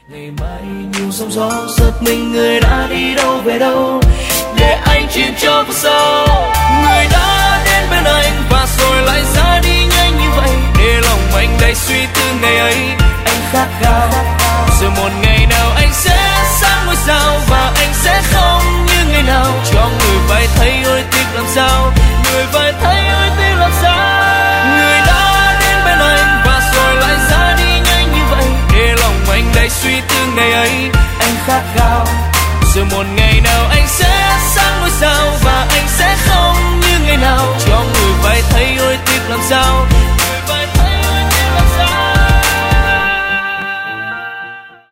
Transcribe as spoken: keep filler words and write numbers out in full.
Ngày mai nhiều sóng gió giật mình, người đã đi đâu về đâu, để anh chuyện cho vào sau. Người đã đến bên anh và rồi lại ra đi nhanh như vậy, để lòng anh đầy suy tư ngày ấy. Anh khát khao rồi một ngày nào anh sẽ sáng ngôi sao, và anh sẽ không như ngày nào cho người phải thấy ôi tiếc làm sao, người phải thấy ôi tiếc làm sao. Người đã đến bên anh và rồi lại ra đi nhanh như vậy, để lòng anh đầy suy tư ngày ấy. Anh khát khao rồi một ngày nào anh sẽ sáng ngôi sao, và anh sẽ không như ngày nào cho người phải thấy ôi tiếc làm sao,